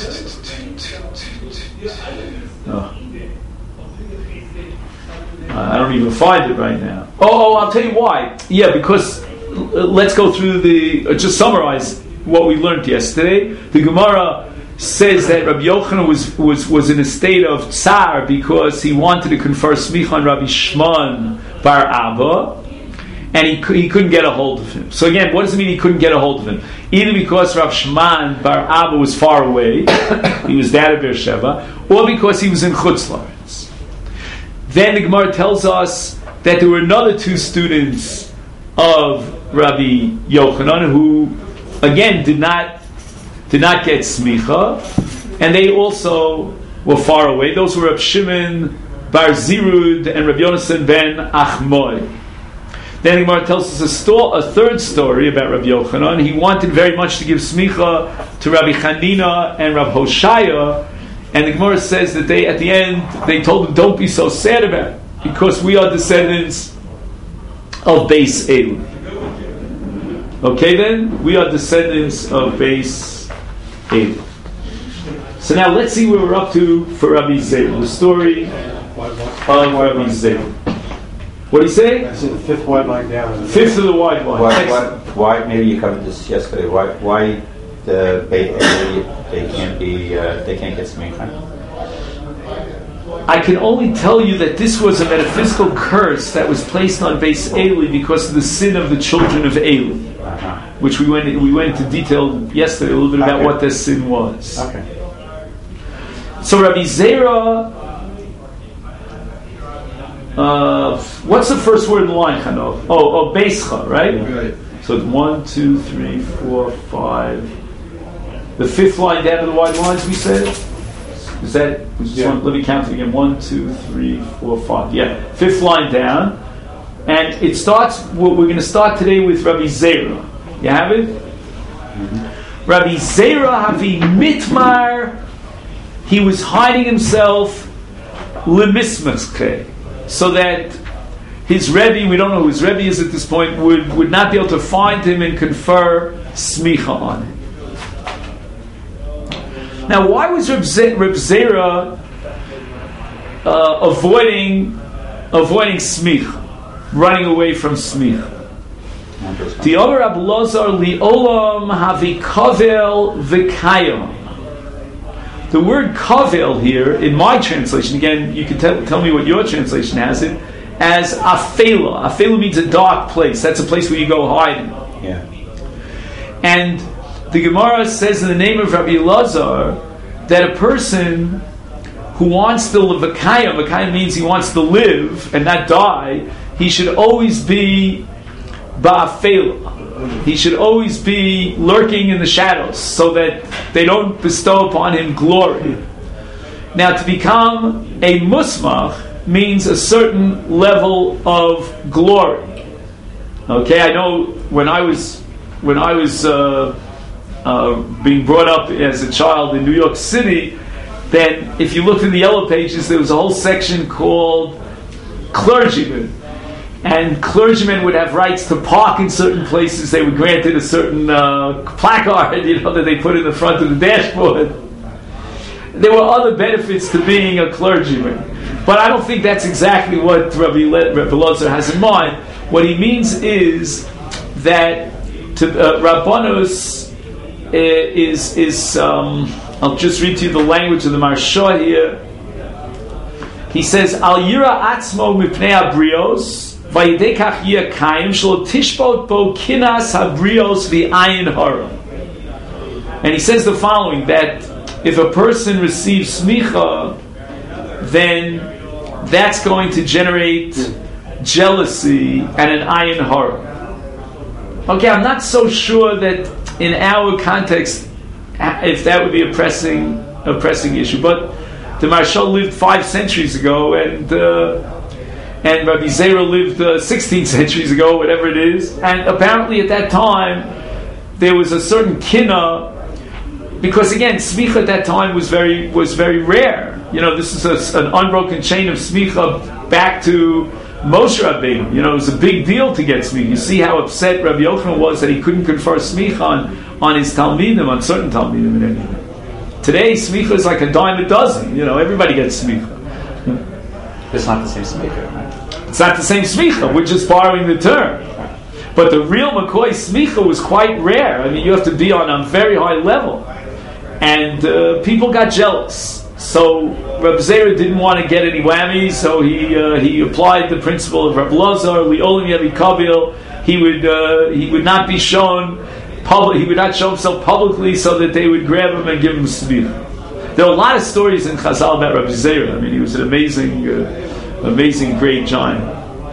I don't even find it right now. Oh, I'll tell you why. Yeah, because let's go through just summarize what we learned yesterday. The Gemara says that Rabbi Yochanan was in a state of tsar because he wanted to confer smicha on Rabbi Shimon bar Abba, and he couldn't get a hold of him. So again, what does it mean he couldn't get a hold of him? Either because Rav Shimon bar Abba was far away, he was down at Beersheba, or because he was in Chutz La'aretz. Then the Gemara tells us that there were another 2 students of Rabbi Yochanan who, again, did not get smicha, and they also were far away. Those were Rav Shimon bar Zirud and Rabbi Yonasan ben Achmoy. Then the Gemara tells us a third story about Rabbi Yochanan. He wanted very much to give smicha to Rabbi Chanina and Rabbi Hoshaya, and the Gemara says that at the end they told him, "Don't be so sad about it, because we are descendants of Beis Eli." Okay, then we are descendants of Beis Eli. So now let's see where we're up to for Rabbi Zera. The story of Rabbi Zera. What do you say? I said the 5th white line down. 5th of the white line. Why? Maybe you covered this yesterday. Why the they can't get smicha? I can only tell you that this was a metaphysical curse that was placed on Beis Eli because of the sin of the children of Eli, which we went into detail yesterday a little bit about what their sin was. Okay. So Rabbi Zera. What's the first word in the line, Chanov? Oh, Beischa, right? Right. So it's 1, 2, 3, 4, 5. The 5th line down to the white lines, we said? Is that? Let me count it again. 1, 2, 3, 4, 5. Yeah, 5th line down. And it starts, we're going to start today with Rabbi Zera. You have it? Mm-hmm. Rabbi Zera havi mitmar. he was hiding himself lemismaske, so that his Rebbe, we don't know who his Rebbe is at this point, would not be able to find him and confer smicha on him. Now, why was Reb Zera avoiding smicha, running away from smicha? The other Rab Lazar liolam havi kavel v'kayom. The word kavel here, in my translation, again, you can tell me what your translation has it, as afela. Afela means a dark place. That's a place where you go hiding. Yeah. And the Gemara says in the name of Rabbi Elazar that a person who wants to live vakayim means he wants to live and not die, he should always be ba'afela. He should always be lurking in the shadows so that they don't bestow upon him glory. Now, to become a musmach means a certain level of glory. Okay, I know when I was being brought up as a child in New York City, then if you looked in the Yellow Pages, there was a whole section called clergymen. And clergymen would have rights to park in certain places. They were granted a certain placard, that they put in the front of the dashboard. There were other benefits to being a clergyman. But I don't think that's exactly what Rabbi Elazar has in mind. What he means is that Rabbanus is I'll just read to you the language of the Maharsha here. He says, Al yira atzmo mipnei habrios vayidekach yiyakayim shelo tishbot bo kinas habrios v'ayin hara. And he says the following, that if a person receives smicha, then that's going to generate jealousy and an ayin hara. Okay, I'm not so sure that in our context, if that would be a pressing issue, but the Maharsha lived 5 centuries ago, and Rabbi Zera lived 16 centuries ago, whatever it is, and apparently at that time there was a certain kinna, because again, smicha at that time was very rare. This is an unbroken chain of smicha back to Moshe Rabbeinu. It was a big deal to get smicha. You see how upset Rabbi Yochanan was that he couldn't confer smicha on his talmidim, on certain talmidim and anything. Today, smicha is like a dime a dozen. Everybody gets smicha. It's not the same smicha, right? It's not the same smicha. We're just borrowing the term. But the real McCoy smicha was quite rare. I mean, you have to be on a very high level. And people got jealous. So Reb Zera didn't want to get any whammies, so he applied the principle of Reb Lazar, Li'olim Yavi Kabil. He would not be shown public. He would not show himself publicly, so that they would grab him and give him smicha. There are a lot of stories in Chazal about Reb Zera. I mean, he was an amazing, great giant.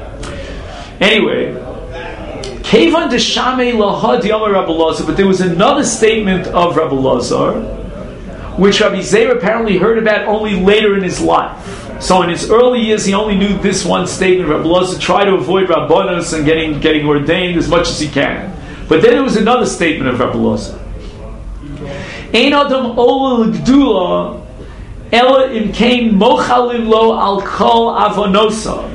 Anyway, Kevan Deshame Lahad Yamar Rabbi Lazar, but there was another statement of Rabbi Lazar, which Rabbi Zera apparently heard about only later in his life. So in his early years, he only knew this one statement. Rabbi Lazar tried to avoid Rabbanos and getting ordained as much as he can. But then there was another statement of Rabbi Lazar. Ein adam ola l'gdula ela im kein mochalim lo al kol avonosav.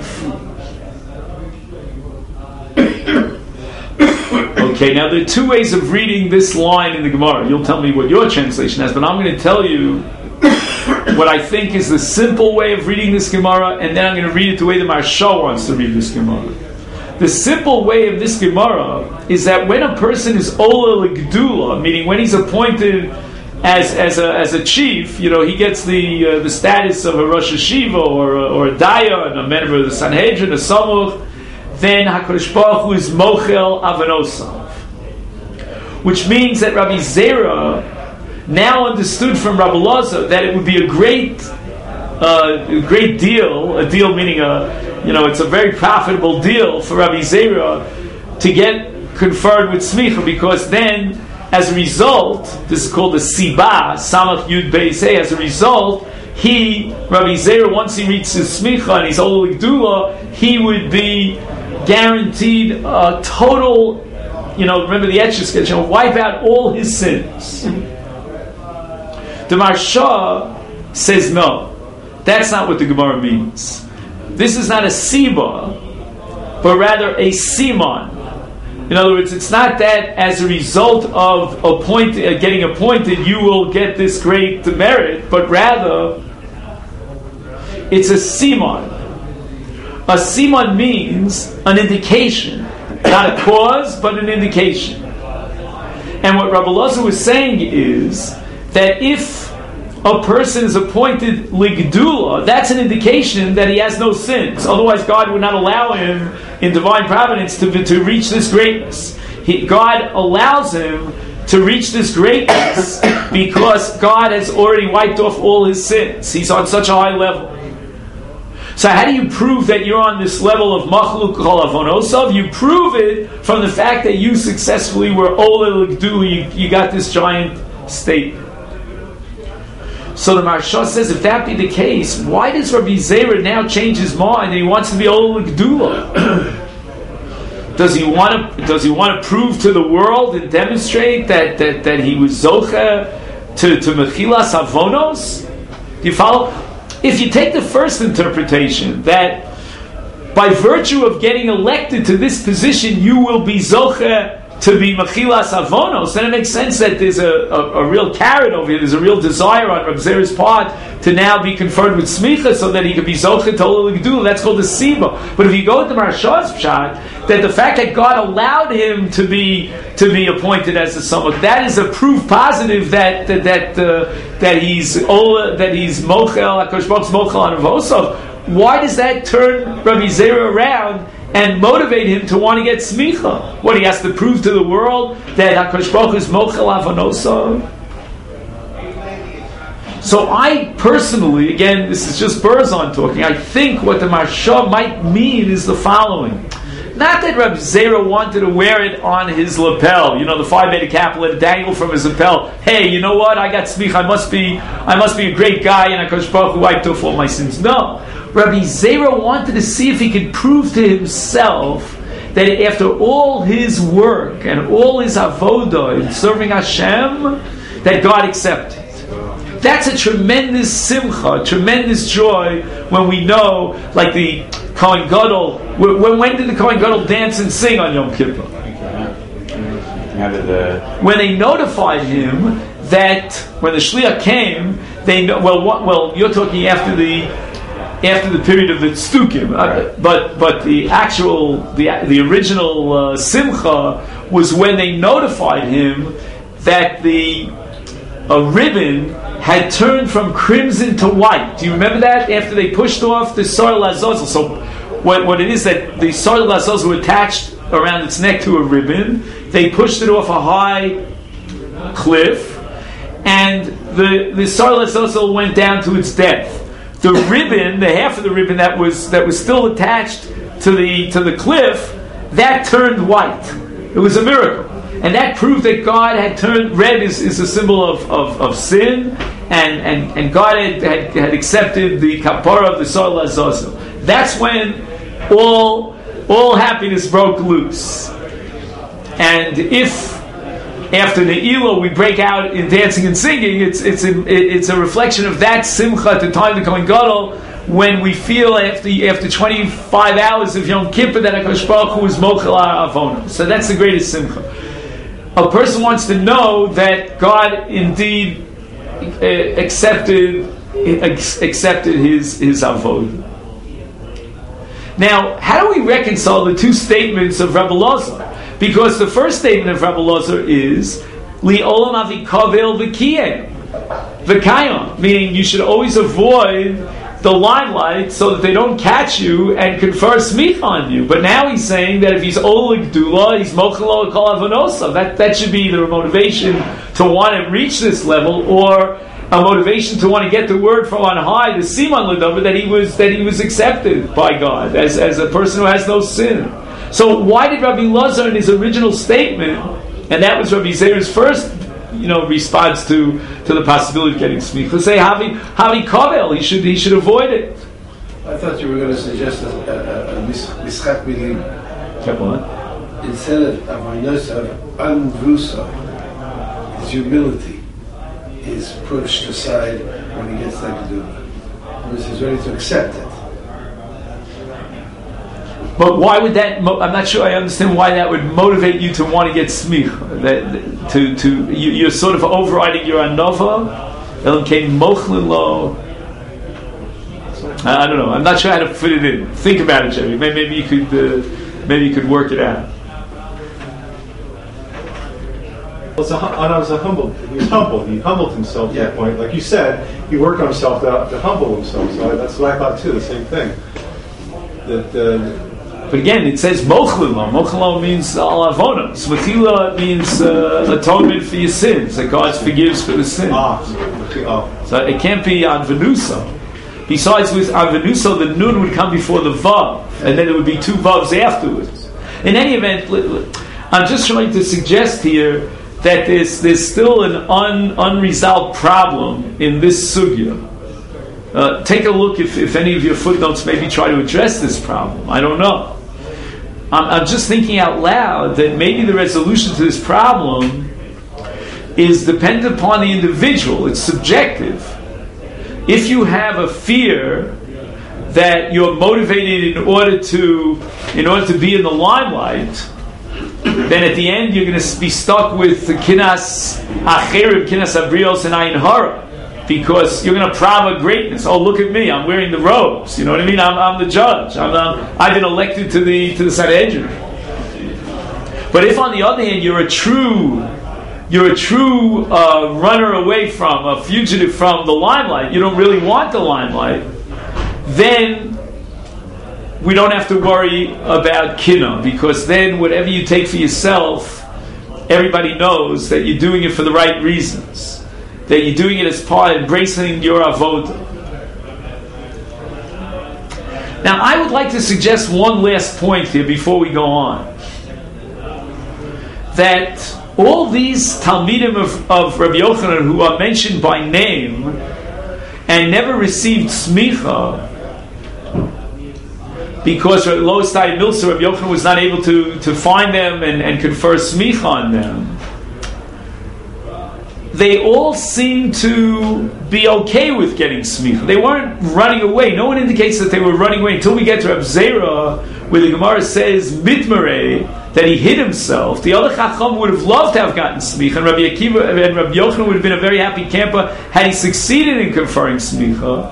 Okay, now there are 2 ways of reading this line in the Gemara. You'll tell me what your translation has, but I'm going to tell you what I think is the simple way of reading this Gemara, and then I'm going to read it the way the Maharsha wants to read this Gemara. The simple way of this Gemara is that when a person is Ola L'Gdula, meaning when he's appointed as a chief, he gets the status of a Rosh Hashiva or a Dayan, a member of the Sanhedrin, a Samuch, then HaKadosh Baruch Hu is Mochel Avanosav. Which means that Rabbi Zera now understood from Rabbi Lazar that it would be a great deal, a deal meaning it's a very profitable deal for Rabbi Zera to get conferred with smicha, because then, as a result, this is called the Siba, Samach Yud Beis Hey, as a result, Rabbi Zera, once he reaches his smicha and he's Ol Gdula, he would be guaranteed a total, remember the Etch sketch, wipe out all his sins. The Maharsha says no. That's not what the Gemara means. This is not a siba, but rather a simon. In other words, it's not that as a result of getting appointed, you will get this great merit, but rather it's a simon. A simon means an indication, not a cause, but an indication. And what Rabbi Elazar was saying is that if a person is appointed ligdula, that's an indication that he has no sins. Otherwise, God would not allow him in divine providence to reach this greatness. God allows him to reach this greatness because God has already wiped off all his sins. He's on such a high level. So how do you prove that you're on this level of machluk kol avonosov? You prove it from the fact that you successfully were ola ligdula. You got this giant state. So the Maharsha says, if that be the case, why does Rabbi Zera now change his mind and he wants to be Ola Gdula? Does he want to prove to the world and demonstrate that he was Zocha to Mechilas Avonos? Do you follow? If you take the first interpretation, that by virtue of getting elected to this position, you will be Zocha to be Mechilas Avonos, then it makes sense that there's a real carrot over here, there's a real desire on Reb Zera's part to now be conferred with Smicha so that he could be Zocha to Ola L'Gdula. That's called the Siba. But if you go with the Maharsha's Pshat, that the fact that God allowed him to be appointed as a Samach, that is a proof positive that he's Mochel, HaKadosh Baruch Hu's Mochel on Avosov. Why does that turn Rabbi Zera around and motivate him to want to get smicha? What, he has to prove to the world that HaKadosh Baruch Hu is mochel avonosah? So I personally, again, this is just Berzon talking, I think what the Maharsha might mean is the following. Not that Reb Zera wanted to wear it on his lapel, the 5-beta cap, let it dangle from his lapel. Hey, you know what? I got smicha. I must be a great guy, and HaKadosh Baruch Hu wiped off all my sins. No. Rabbi Zera wanted to see if he could prove to himself that after all his work and all his avodah in serving Hashem, that God accepted. That's a tremendous simcha, tremendous joy when we know, like the Kohen Gadol. When did the Kohen Gadol dance and sing on Yom Kippur? When they notified him that when the Shliach came, you're talking after the period of the Tzdukim, right. but the original Simcha was when they notified him that a ribbon had turned from crimson to white. Do you remember that? After they pushed off the Sar Lazazel. So what it is that the Sar Lazazel were attached around its neck to a ribbon. They pushed it off a high cliff, and the Sar Lazazel went down to its depth. The ribbon, the half of the ribbon that was still attached to the cliff, that turned white. It was a miracle, and that proved that God had turned red is a symbol of sin, and God had accepted the kapara of the Sar Lazazel. That's when all happiness broke loose. And if after Ne'ilah we break out in dancing and singing, it's a reflection of that simcha at the time of the Kohen Gadol, when we feel after 25 hours of Yom Kippur that HaKadosh Baruch Hu is mochel avon. So that's the greatest simcha. A person wants to know that God indeed accepted his avod. Now, how do we reconcile the two statements of Rabbi Elazar? Because the first statement of Rabbi Elazar is Li'olam avikavel v'kayim, meaning you should always avoid the limelight so that they don't catch you and confer smicha on you. But now he's saying that if he's Ola Gdula, he's mochel kol avonosa. That should be either a motivation to want to reach this level, or a motivation to want to get the word from on high, the Siman L'Dover, that he was accepted by God as a person who has no sin. So why did Rabbi Elazar in his original statement, and that was Rabbi Zera's first response to the possibility of getting smicha, say Havi Kavel, he should avoid it. I thought you were going to suggest a mischak milim. Instead of avonos of anvusa, it's humility. is pushed aside when he gets that kedusha. Because he's ready to accept it. But why would that? I'm not sure I understand why that would motivate you to want to get smicha. You're sort of overriding your anova. I don't know. I'm not sure how to fit it in. Think about it, Jerry. Maybe you could work it out. Well, Anna was humble. He was humble. He humbled himself to that point. Like you said, he worked on himself to humble himself. So that's what I thought too. The same thing. But again, it says mochlilo. Mochlilo means alavona. Smechila means atonement for your sins, that God forgives for the sin. So it can't be anvenuso. Besides, with anvenuso, the nun would come before the vav, and then there would be two vavs afterwards. In any event, I'm just trying to suggest here that there's still an unresolved problem in this sugya. Take a look if any of your footnotes maybe try to address this problem. I don't know. I'm just thinking out loud that maybe the resolution to this problem is dependent upon the individual. It's subjective. If you have a fear that you're motivated in order to be in the limelight, then at the end you're going to be stuck with the kinas acherim, kinas abrios, and ayin hara. Because you're going to proud greatness. Oh, look at me! I'm wearing the robes. You know what I mean? I'm the judge. I've been elected to the Sanhedrin. But if, on the other hand, you're a true runner away from, a fugitive from the limelight, you don't really want the limelight, then we don't have to worry about kinah, because then whatever you take for yourself, everybody knows that you're doing it for the right reasons. That you're doing it as part of embracing your avodah. Now, I would like to suggest one last point here before we go on. That all these Talmidim of Rabbi Yochanan who are mentioned by name and never received smicha, because Lo Stai Milsa, Rabbi Yochanan was not able to find them and confer smicha on them, they all seem to be okay with getting smicha. They weren't running away. No one indicates that they were running away until we get to Reb Zera, where the Gemara says mitmarei, that he hid himself. The other Chacham would have loved to have gotten smicha, and Rabbi Akiva and Rabbi Yochanan would have been a very happy camper had he succeeded in conferring smicha.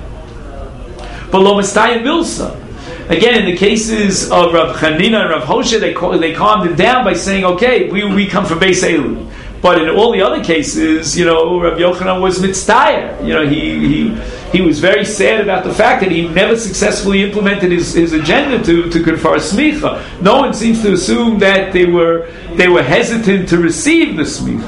But lo mistaya milsa. Again, in the cases of Rab Chanina and Rab Hoshe, they calmed him down by saying, "Okay, we come from Beis Eli." But in all the other cases, Rabbi Yochanan was mitztayer. He was very sad about the fact that he never successfully implemented his agenda to confer smicha. No one seems to assume that they were hesitant to receive the smicha.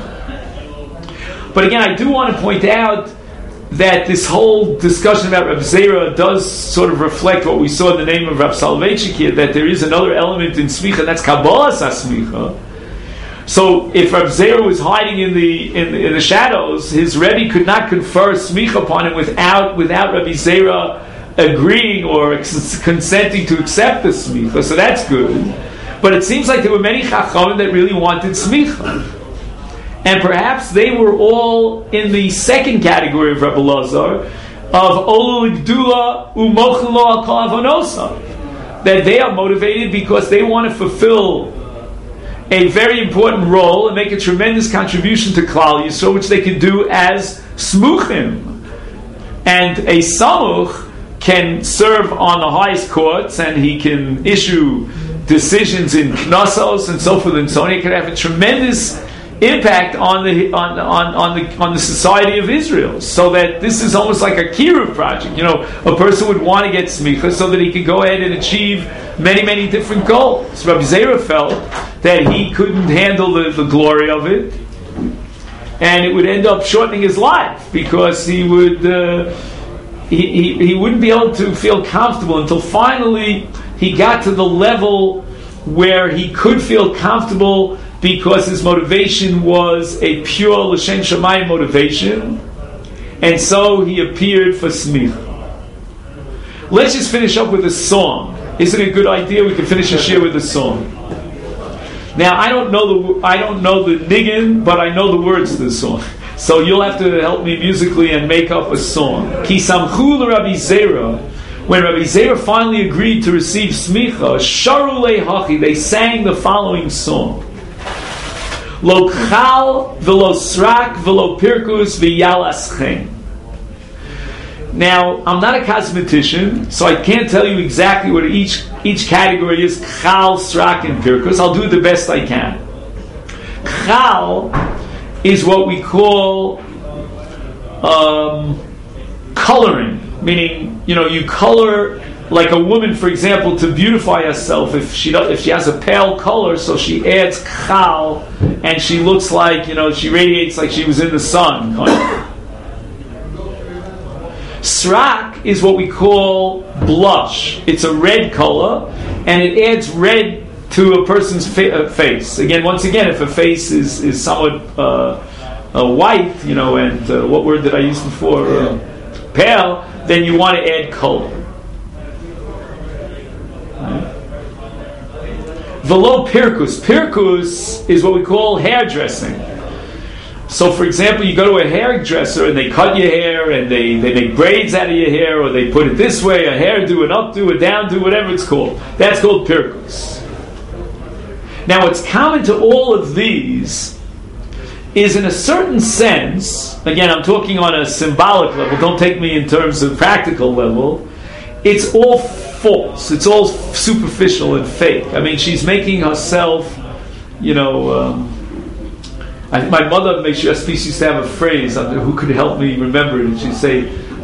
But again, I do want to point out that this whole discussion about Reb Zera does sort of reflect what we saw in the name of Rab Soloveitchik here, that there is another element in smicha, and that's Kabbalas HaSmicha. So if Reb Zera was hiding in the shadows, his Rebbe could not confer smicha upon him without Rabbi Zera agreeing or consenting to accept the smicha. So that's good. But it seems like there were many chachamim that really wanted smicha, and perhaps they were all in the second category of Rebbe Lazar of Olul Gdula Umochlo Al Kol Avonosa, that they are motivated because they want to fulfill a very important role and make a tremendous contribution to Klal Yisrael, which they can do as smuchim. And a samuch can serve on the highest courts, and he can issue decisions in knossos and so forth and so on. He can have a tremendous impact on the society of Israel. So that this is almost like a kiruv project. A person would want to get smicha so that he could go ahead and achieve many, many different goals. Rabbi Zera felt that he couldn't handle the glory of it, and it would end up shortening his life, because he would he wouldn't be able to feel comfortable until finally he got to the level where he could feel comfortable, because his motivation was a pure L'Shem Shamayim motivation, and so he appeared for smicha. Let's just finish up with a song. Isn't it a good idea? We can finish a shir with a song. Now I don't know the niggin, but I know the words to the song. So you'll have to help me musically and make up a song. Ki samchu l'Rabbi Zera. When Rabbi Zera finally agreed to receive smicha, sharu lehachi, they sang the following song: Lo chal v'lo srak v'lo pirkus v'yalaschem. Now, I'm not a cosmetician, so I can't tell you exactly what each category is: chal, srak, and pirkus. I'll do the best I can. Chal is what we call coloring, meaning, you color like a woman, for example, to beautify herself. If she has a pale color, so she adds chal, and she looks like, she radiates like she was in the sun. Srak is what we call blush. It's a red color, and it adds red to a person's face. Once again, if a face is somewhat white, and what word did I use before? Pale, then you want to add color. Velo pirkus. Pirkus is what we call hairdressing. So, for example, you go to a hairdresser and they cut your hair and they make braids out of your hair, or they put it this way, a hairdo, an updo, a downdo, whatever it's called. That's called pirkus. Now, what's common to all of these is, in a certain sense, again, I'm talking on a symbolic level, don't take me in terms of practical level, it's all false. It's all superficial and fake. I mean, she's making herself, my mother used to have a phrase, who could help me remember it? She'd say,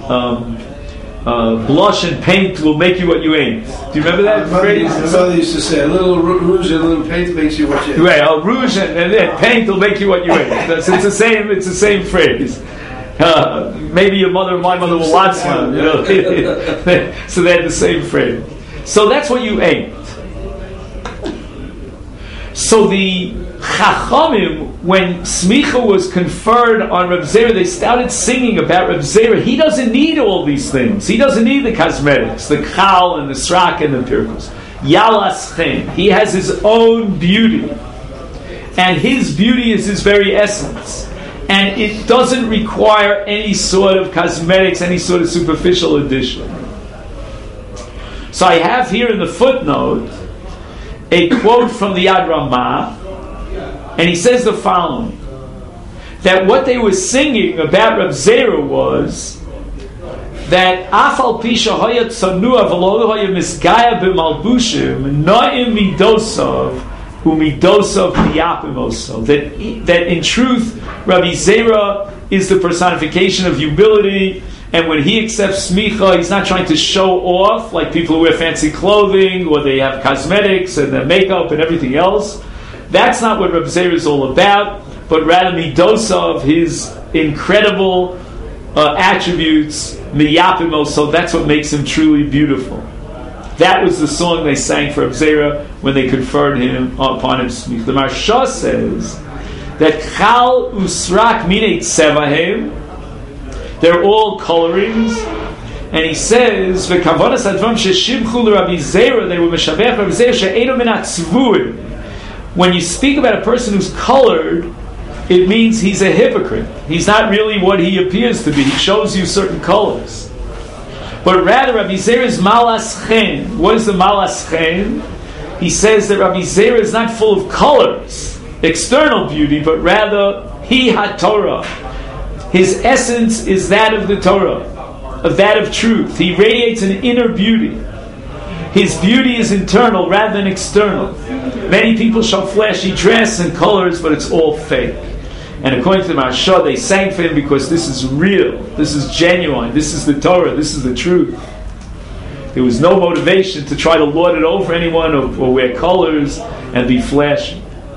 blush and paint will make you what you ain't. Do you remember that phrase? My mother used to say, a little rouge and a little paint makes you what you ain't. Right, rouge and paint will make you what you ain't. It's the same phrase. Maybe my mother will watch one. So they had the same phrase. So that's what you ain't. So the Chachamim, when smicha was conferred on Reb Zera, they started singing about Reb Zera. He doesn't need all these things. He doesn't need the cosmetics, the chal and the srak and the pirkus. Yalaschem. He has his own beauty, and his beauty is his very essence, and it doesn't require any sort of cosmetics, any sort of superficial addition. So I have here in the footnote a quote from the Yad Ramah. And he says the following: that what they were singing about Reb Zera was that Afal Pisha Hayat Sanua V'lo Hayat Misgaya B'Malbushim Na'im Midosav Umidosav Miyapimosav. That in truth, Rabbi Zera is the personification of humility, and when he accepts smicha, he's not trying to show off like people who wear fancy clothing or they have cosmetics and their makeup and everything else. That's not what Reb Zera is all about, but rather midosa of his incredible attributes, miyapimo, so that's what makes him truly beautiful. That was the song they sang for Reb Zera when they conferred him upon him. The Marsha says that chal usrak minei tsevahem, they're all colorings, and he says v'kavonas advam sheshimchu l'Rabbi Zera, they were meshavech Reb Zera she'eino min hatzvuim. When you speak about a person who's colored, it means he's a hypocrite. He's not really what he appears to be. He shows you certain colors. But rather, Rabbi Zera is malas chen. What is the malas chen? He says that Rabbi Zera is not full of colors, external beauty, but rather he had Torah. His essence is that of the Torah, of that of truth. He radiates an inner beauty. His beauty is internal rather than external. Many people show flashy dress and colors, but it's all fake. And according to the Marsha, they sang for him because this is real, this is genuine, this is the Torah, this is the truth. There was no motivation to try to lord it over anyone or wear colors and be flashy.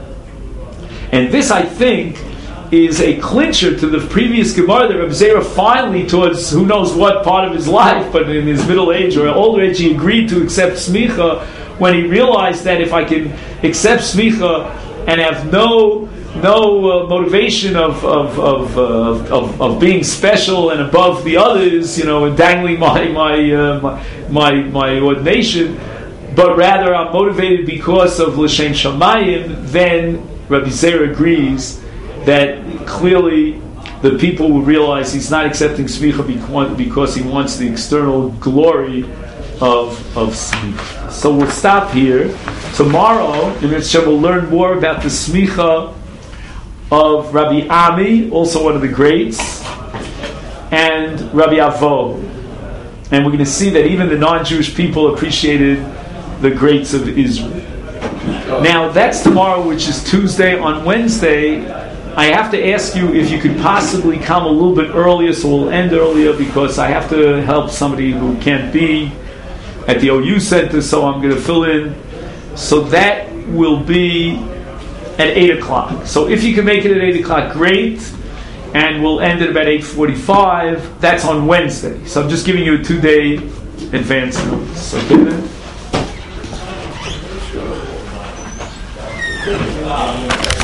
And this, I think, is a clincher to the previous Gemara that Reb Zera finally, towards who knows what part of his life, but in his middle age or older age, he agreed to accept smicha when he realized that if I can accept smicha and have no motivation of being special and above the others, and dangling my ordination, but rather I'm motivated because of L'Shem Shamayim, then Rabbi Zera agrees that clearly the people will realize he's not accepting smicha because he wants the external glory of smicha. So we'll stop here. Tomorrow, in Mitzvah, we'll learn more about the smicha of Rabbi Ami, also one of the greats, and Rabbi Avo. And we're going to see that even the non-Jewish people appreciated the greats of Israel. Now, that's tomorrow, which is Tuesday. On Wednesday, I have to ask you if you could possibly come a little bit earlier, so we'll end earlier, because I have to help somebody who can't be at the OU Center, so I'm going to fill in. So that will be at 8 o'clock. So if you can make it at 8 o'clock, great. And we'll end at about 8:45. That's on Wednesday. So I'm just giving you a 2-day advance notice. Okay then?